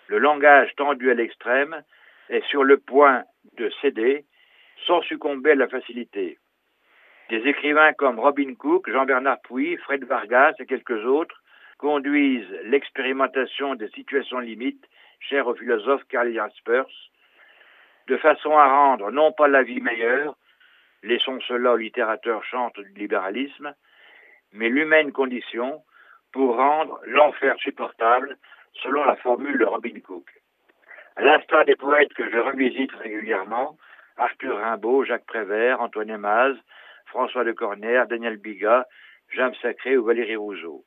Speaker 7: Le langage tendu à l'extrême est sur le point de céder sans succomber à la facilité. Des écrivains comme Robin Cook, Jean-Bernard Puy, Fred Vargas et quelques autres conduisent l'expérimentation des situations limites chères au philosophe Karl Jaspers, de façon à rendre non pas la vie meilleure, laissons cela aux littérateurs chantres du libéralisme, mais l'humaine condition pour rendre l'enfer supportable, selon la formule de Robin Cook. À l'instar des poètes que je revisite régulièrement, Arthur Rimbaud, Jacques Prévert, Antoine Emaz, François de Cornaire, Daniel Bigat, James Sacré ou Valérie Rousseau.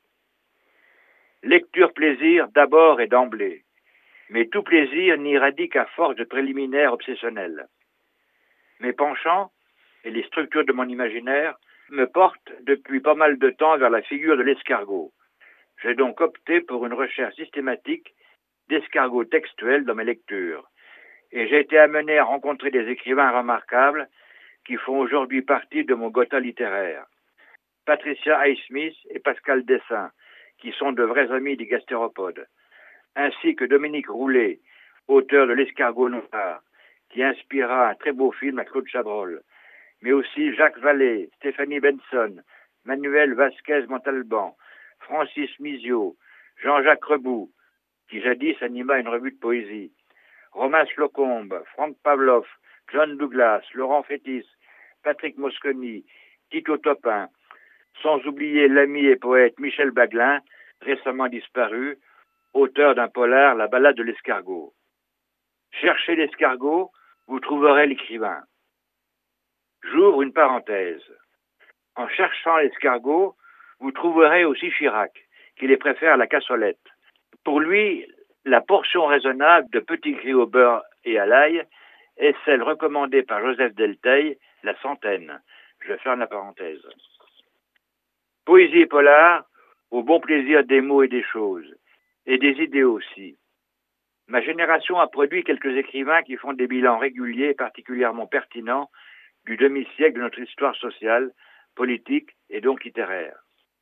Speaker 7: Lecture plaisir d'abord et d'emblée, mais tout plaisir n'irradie qu'à force de préliminaires obsessionnels. Mes penchants et les structures de mon imaginaire me portent depuis pas mal de temps vers la figure de l'escargot. J'ai donc opté pour une recherche systématique d'escargots textuels dans mes lectures, et j'ai été amené à rencontrer des écrivains remarquables qui font aujourd'hui partie de mon Gotha littéraire. Patricia Highsmith et Pascal Dessin, qui sont de vrais amis des gastéropodes, ainsi que Dominique Roulet, auteur de L'escargot noir, qui inspira un très beau film à Claude Chabrol, mais aussi Jacques Vallée, Stéphanie Benson, Manuel Vasquez Montalban, Francis Mizio, Jean-Jacques Reboux, qui jadis anima une revue de poésie, Romain Slocombe, Franck Pavlov, John Douglas, Laurent Fétis, Patrick Mosconi, Tito Topin, sans oublier l'ami et poète Michel Baglin, récemment disparu, auteur d'un polar, La Ballade de l'escargot. Cherchez l'escargot, vous trouverez l'écrivain. J'ouvre une parenthèse. En cherchant l'escargot, vous trouverez aussi Chirac, qui les préfère à la cassolette. Pour lui, la portion raisonnable de petits gris au beurre et à l'ail est celle recommandée par Joseph Delteil, la centaine. Je ferme la parenthèse. Poésie et polar, au bon plaisir des mots et des choses, et des idées aussi. Ma génération a produit quelques écrivains qui font des bilans réguliers et particulièrement pertinents du demi-siècle de notre histoire sociale, politique et donc littéraire.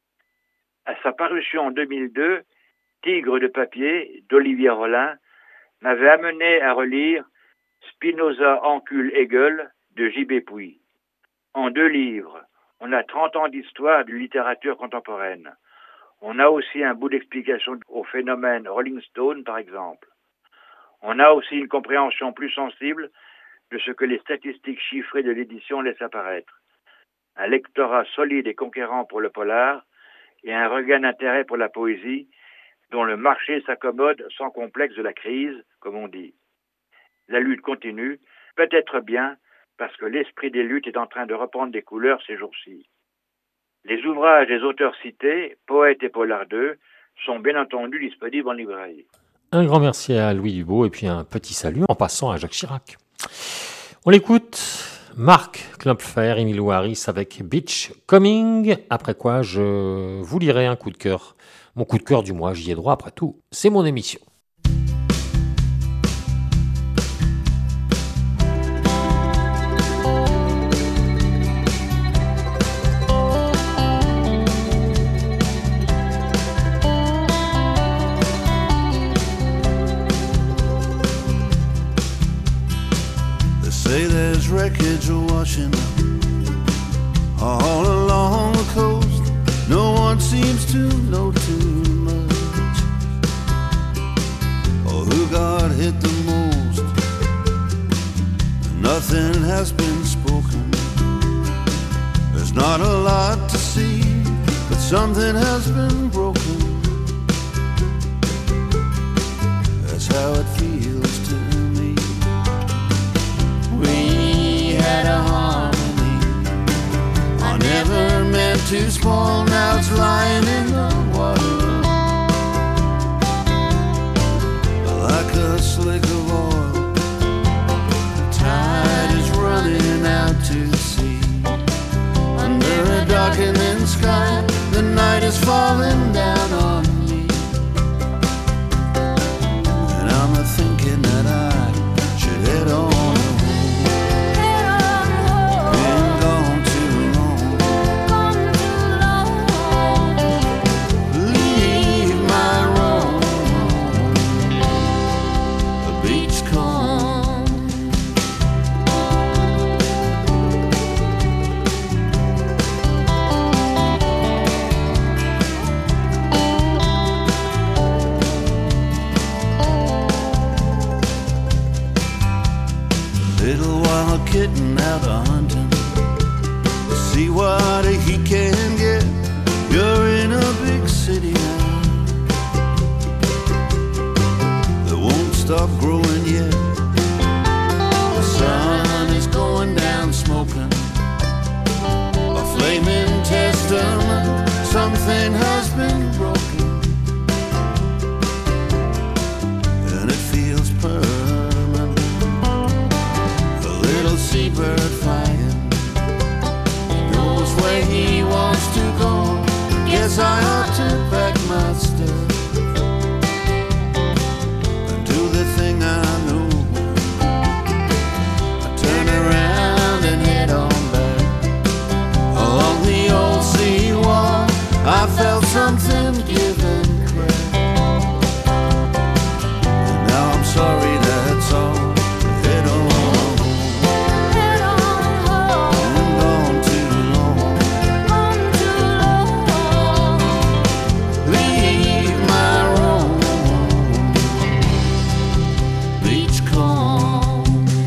Speaker 7: À sa parution en deux mille deux, Tigre de papier, d'Olivier Rollin, m'avait amené à relire Spinoza encule Hegel de J B Puy. En deux livres, on a trente ans d'histoire de littérature contemporaine. On a aussi un bout d'explication au phénomène Rolling Stone, par exemple. On a aussi une compréhension plus sensible de ce que les statistiques chiffrées de l'édition laissent apparaître. Un lectorat solide et conquérant pour le polar et un regain d'intérêt pour la poésie dont le marché s'accommode sans complexe de la crise, comme on dit. La lutte continue, peut-être bien parce que l'esprit des luttes est en train de reprendre des couleurs ces jours-ci. Les ouvrages des auteurs cités, poètes et polardeux, sont bien entendu disponibles en librairie.
Speaker 1: Un grand merci à Louis Dubost et puis un petit salut en passant à Jacques Chirac. On l'écoute, Marc Knopfler, Emilio Harris avec Beach Coming, après quoi je vous lirai un coup de cœur. Mon coup de cœur du mois, j'y ai droit après tout, c'est mon émission.
Speaker 8: Wreckage washing up all along the coast. No one seems to know too much, or who got hit the most. Nothing has been spoken. There's not a lot to see, but something has been broken. That's how it feels to me. We had a harmony I never meant to spoil. Now it's lying in the water like a slick of oil. The tide is running out to sea. Under a darkening sky, the night is falling down on me. And I'm a thinking that I should head on. a kitten out a hunting, see what he can get. You're in a big city now that won't stop growing yet. The sun is going down smoking, a flaming testament, something has been broken, and it feels permanent. A little seabird flying, he knows where he wants to go. Guess I ought to pack my stuff and do the thing I know. I turn around and head on back along the old seawall. I felt something give and crack, and now I'm sorry, that's all. Head on home. Head on home. Been gone too long. Gone too long. Leave my room. Beach calm.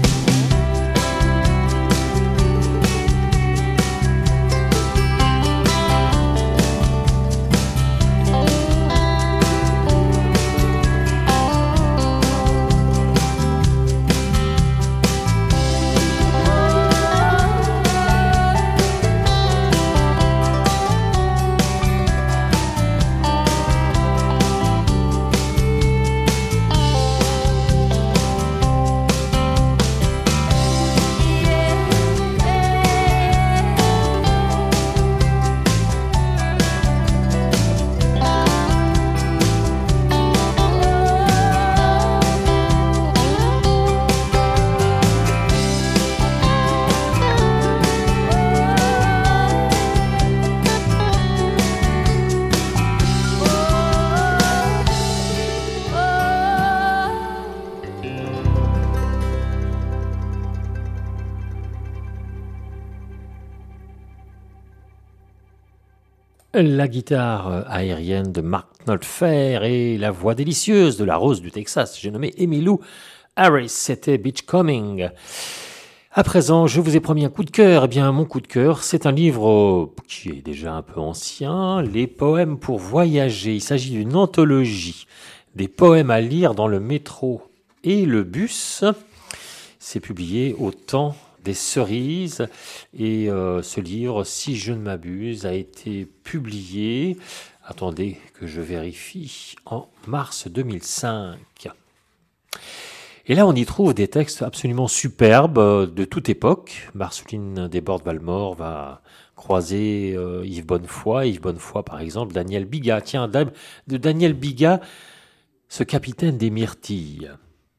Speaker 1: La guitare aérienne de Mark Knopfler et la voix délicieuse de la Rose du Texas, j'ai nommé Emmylou Harris, c'était Beachcombing. À présent, je vous ai promis un coup de cœur. Eh bien, mon coup de cœur, c'est un livre qui est déjà un peu ancien, Les poèmes pour voyager. Il s'agit d'une anthologie des poèmes à lire dans le métro et le bus. C'est publié au temps des cerises et euh, ce livre, si je ne m'abuse, a été publié, attendez que je vérifie, en mars deux mille cinq. Et là, on y trouve des textes absolument superbes de toute époque. Marceline Desbordes-Valmore va croiser euh, Yves Bonnefoy. Yves Bonnefoy, par exemple, Daniel Bigat. Tiens, de Daniel Bigat, ce capitaine des myrtilles.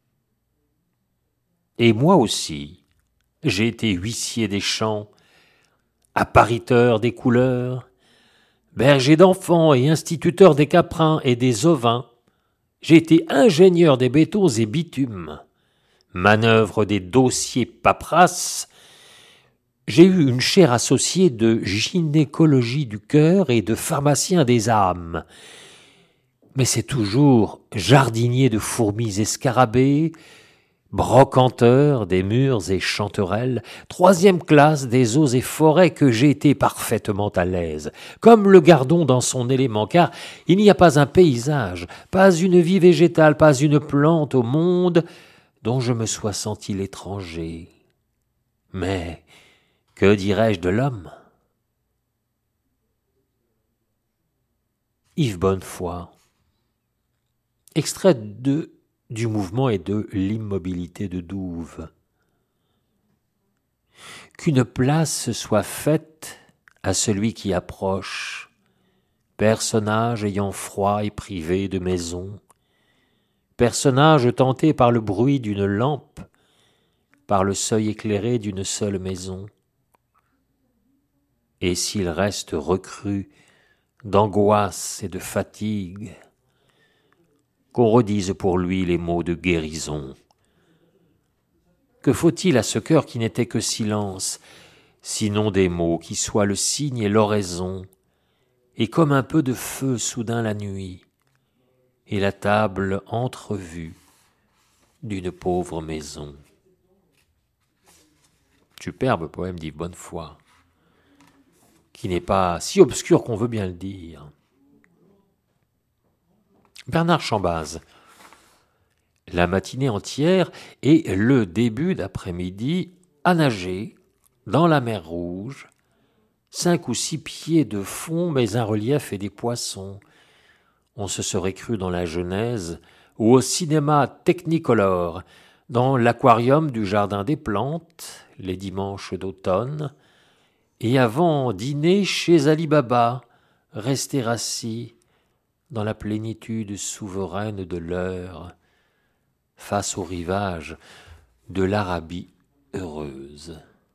Speaker 1: Et moi aussi, j'ai été huissier des champs, appariteur des couleurs, berger d'enfants et instituteur des caprins et des ovins. J'ai été ingénieur des bétons et bitumes, manœuvre des dossiers paperasses. J'ai eu une chaire associée de gynécologie du cœur et de pharmacien des âmes. Mais c'est toujours jardinier de fourmis et scarabées, brocanteur des murs et chanterelles, troisième classe des eaux et forêts que j'ai été parfaitement à l'aise, comme le gardon dans son élément, car il n'y a pas un paysage, pas une vie végétale, pas une plante au monde dont je me sois senti l'étranger. Mais que dirais-je de l'homme ? Yves Bonnefoy. Extrait de du mouvement et de l'immobilité de Douve. Qu'une place soit faite à celui qui approche, personnage ayant froid et privé de maison, personnage tenté par le bruit d'une lampe, par le seuil éclairé d'une seule maison. Et s'il reste recru d'angoisse et de fatigue, qu'on redise pour lui les mots de guérison. Que faut-il à ce cœur qui n'était que silence, sinon des mots qui soient le signe et l'oraison, et comme un peu de feu soudain la nuit, et la table entrevue d'une pauvre maison. Superbe poème d'Yves Bonnefoy, qui n'est pas si obscur qu'on veut bien le dire. Bernard Chambaz. La matinée entière et le début d'après-midi à nager dans la mer Rouge, cinq ou six pieds de fond, mais un relief et des poissons. On se serait cru dans la Genèse ou au cinéma Technicolor, dans l'aquarium du Jardin des Plantes, les dimanches d'automne, et avant dîner chez Ali Baba, rester assis dans la plénitude souveraine de l'heure, face au rivage de l'Arabie heureuse.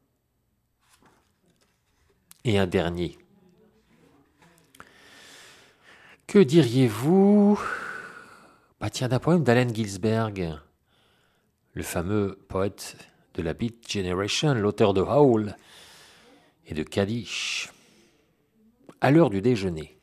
Speaker 1: Et un dernier. Que diriez-vous bah tiens, d'un poème d'Allen Ginsberg, le fameux poète de la Beat Generation, l'auteur de Howl et de Kaddish. À l'heure du déjeuner.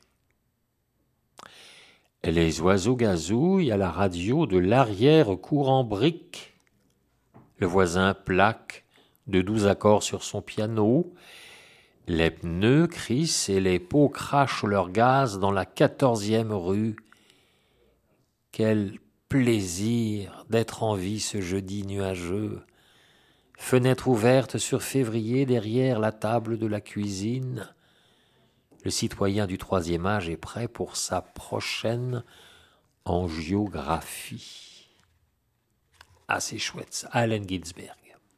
Speaker 1: Les oiseaux gazouillent à la radio de l'arrière-cour en brique. Le voisin plaque de doux accords sur son piano. Les pneus crissent et les pots crachent leur gaz dans la quatorzième rue. Quel plaisir d'être en vie ce jeudi nuageux. Fenêtre ouverte sur février derrière la table de la cuisine. Le citoyen du troisième âge est prêt pour sa prochaine angiographie. Ah, c'est chouette ça, Allen Ginsberg.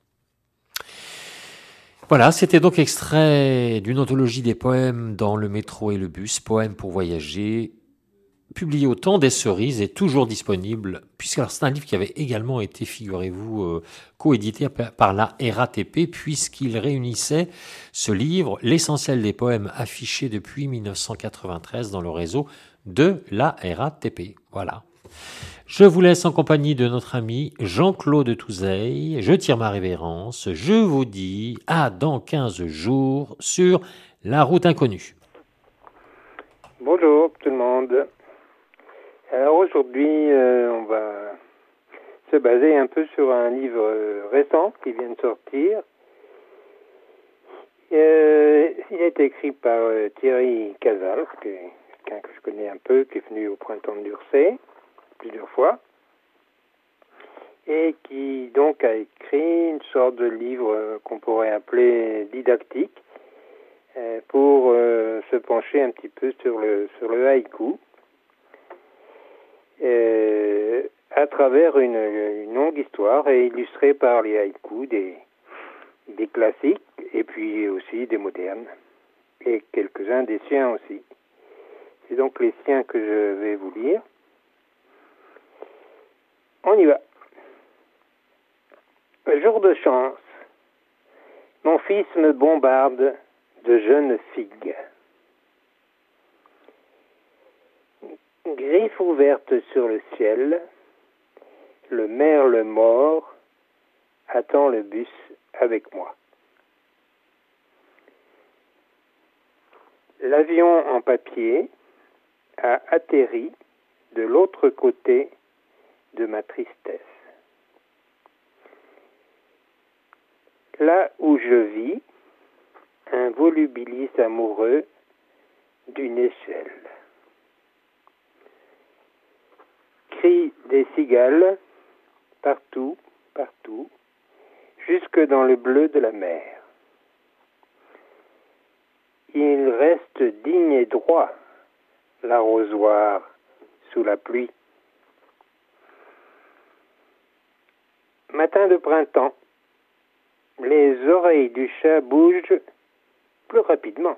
Speaker 1: Voilà, c'était donc extrait d'une anthologie des poèmes dans le métro et le bus, poèmes pour voyager, publié au Temps des Cerises et toujours disponible, puisque alors, c'est un livre qui avait également été, figurez-vous, euh, coédité par la R A T P, puisqu'il réunissait ce livre, l'essentiel des poèmes affichés depuis mille neuf cent quatre-vingt-treize dans le réseau de la R A T P. Voilà. Je vous laisse en compagnie de notre ami Jean-Claude Touzeil. Je tire ma révérence. Je vous dis à dans quinze jours sur La Route Inconnue.
Speaker 9: Bonjour tout le monde. Alors aujourd'hui, euh, on va se baser un peu sur un livre euh, récent qui vient de sortir. Euh, il est écrit par euh, Thierry Casal, qui est quelqu'un que je connais un peu, qui est venu au printemps de Durcé plusieurs fois, et qui donc a écrit une sorte de livre euh, qu'on pourrait appeler didactique, euh, pour euh, se pencher un petit peu sur le, sur le haïku. Euh, à travers une, une longue histoire et illustrée par les haïkus des, des classiques et puis aussi des modernes et quelques-uns des siens aussi. C'est donc les siens que je vais vous lire. On y va. Jour de chance. Mon fils me bombarde de jeunes figues. Griffe ouverte sur le ciel, le merle mort attend le bus avec moi. L'avion en papier a atterri de l'autre côté de ma tristesse. Là où je vis, un volubilis amoureux d'une échelle. Cris des cigales, partout, partout, jusque dans le bleu de la mer. Il reste digne et droit l'arrosoir sous la pluie. Matin de printemps, les oreilles du chat bougent plus rapidement.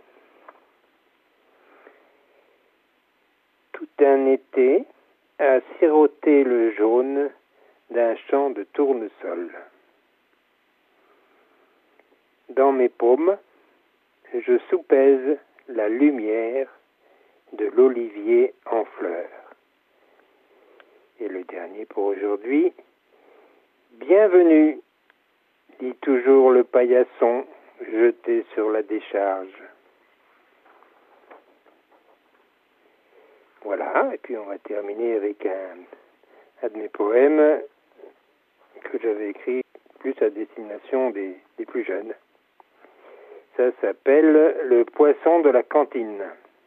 Speaker 9: Tout un été à siroter le jaune d'un champ de tournesol. Dans mes paumes, je soupèse la lumière de l'olivier en fleurs. Et le dernier pour aujourd'hui, bienvenue, dit toujours le paillasson jeté sur la décharge. Voilà, et puis on va terminer avec un, un de mes poèmes que j'avais écrit plus à destination des, des plus jeunes. Ça s'appelle le poisson de la cantine.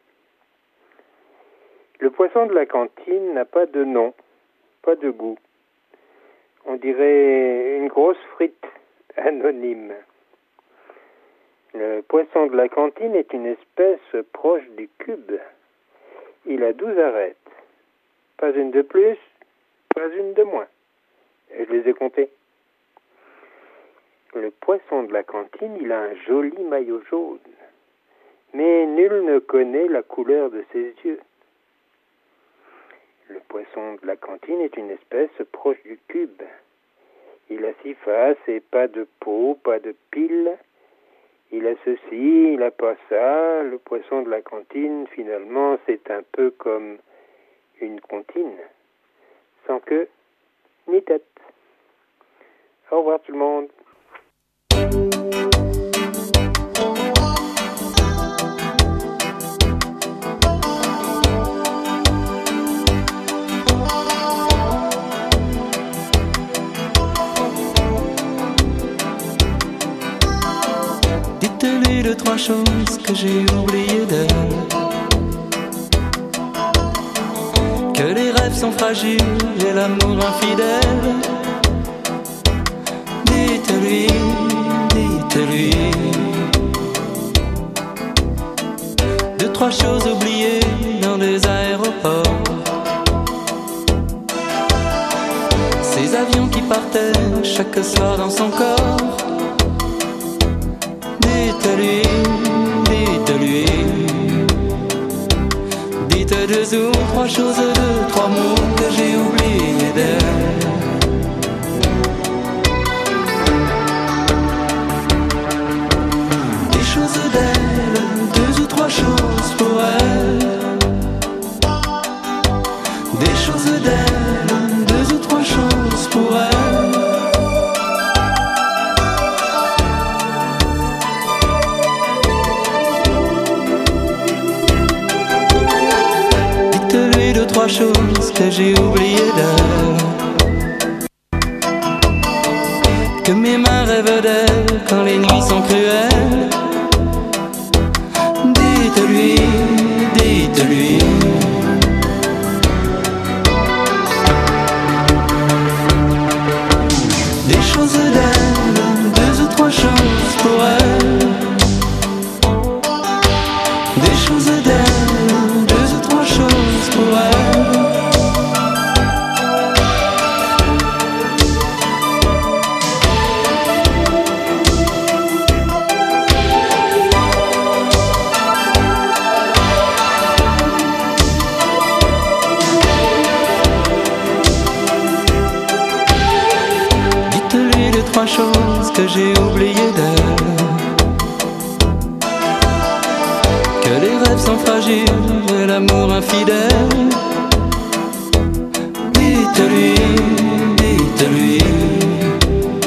Speaker 9: Le poisson de la cantine n'a pas de nom, pas de goût. On dirait une grosse frite anonyme. Le poisson de la cantine est une espèce proche du cube. Il a douze arêtes. Pas une de plus, pas une de moins. Et je les ai comptées. Le poisson de la cantine, il a un joli maillot jaune. Mais nul ne connaît la couleur de ses yeux. Le poisson de la cantine est une espèce proche du cube. Il a six faces et pas de peau, pas de pile. Il a ceci, il a pas ça. Le poisson de la cantine, finalement, c'est un peu comme une comptine, sans queue ni tête. Au revoir tout le monde.
Speaker 10: Dites-lui deux, trois choses que j'ai oubliées d'elle. Que les rêves sont fragiles et l'amour infidèle. Dites-lui, dites-lui deux, trois choses oubliées dans les aéroports. Ces avions qui partaient chaque soir dans son corps. Dites-lui, dites-lui dites deux ou trois choses, deux, trois mots que j'ai oubliés d'elle. Des choses d'elle, deux ou trois choses pour elle. Des choses d'elle, deux ou trois choses pour elle. Trois choses que j'ai oubliées d'elle. Que mes mains rêvent d'elle quand les nuits sont cruelles. Dites-lui, dites-lui des choses d'elle, deux ou trois choses pour elle. Des choses d'elle, deux ou trois choses pour elle. Dites-lui deux, trois choses que j'ai oubliées d'elle. Que les rêves sont fragiles et l'amour infidèle. Dites-lui, dites-lui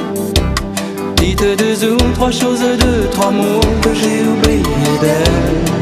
Speaker 10: dites deux ou trois choses, deux, trois mots que j'ai oubliés d'elle.